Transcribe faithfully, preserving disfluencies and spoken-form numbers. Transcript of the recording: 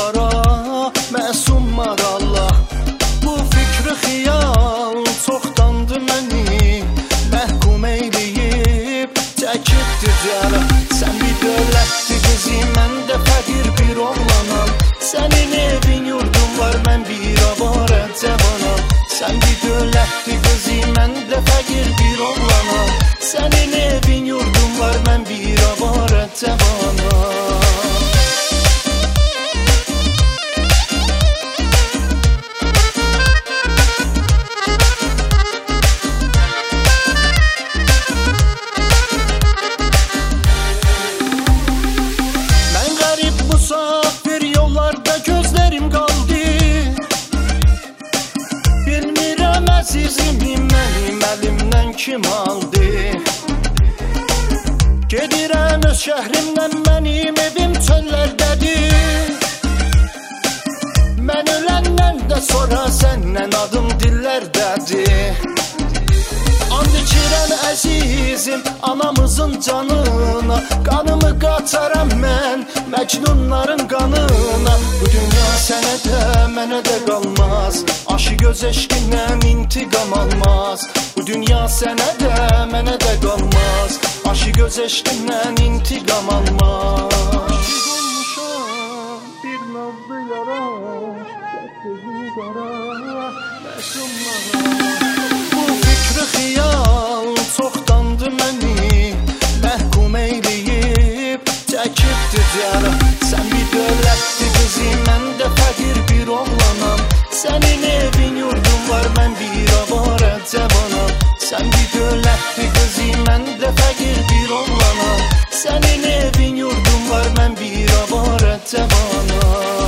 qara, məsum marallah. Bu fikri xiyal çoxdandı məni məhkum eyləyib, çəkibdir cərə. Sən bir dövlətli qızı, mən də fəqir bir oğlanam. Sənin evin yurdun var, mən bir avara cavanam. Sən bir dövlətli qızı, mən də fəqir bir oğlanam. Sənin evin yurdun var, mən bir avara cavanam. Musafir yollarda gözlerim kaldı. Bilmirəm əzizimi mənim əlimdən kim aldı. Gedirəm öz şəhrimdən, mənim evim çöllərdədir. Mən öləndən də sonra səndən adım dillərdədir. And içirəm əzizim anamızın canına, qanımı qaçaram mən məcnunların qanına. Bu dünya sənə də mənə də qalmaz, aşı göz eşqindən intiqam almaz. Bu dünya sənə də mənə də qalmaz, aşı göz eşqindən intiqam almaz. Olmuşam bir nazlı yara, gözüm qara, məsumlara. Xiyal çoxdandı məni məhkum eyləyib, çəkibdir cərə. Sən bir dövlətli qızı, mən də fəqir bir oğlanam. Sənin evin yurdun var, mən bir avara cavanam. Sən bir dövlətli qızı, mən də fəqir bir oğlanam. Sənin evin yurdun var, mən bir avara cavanam.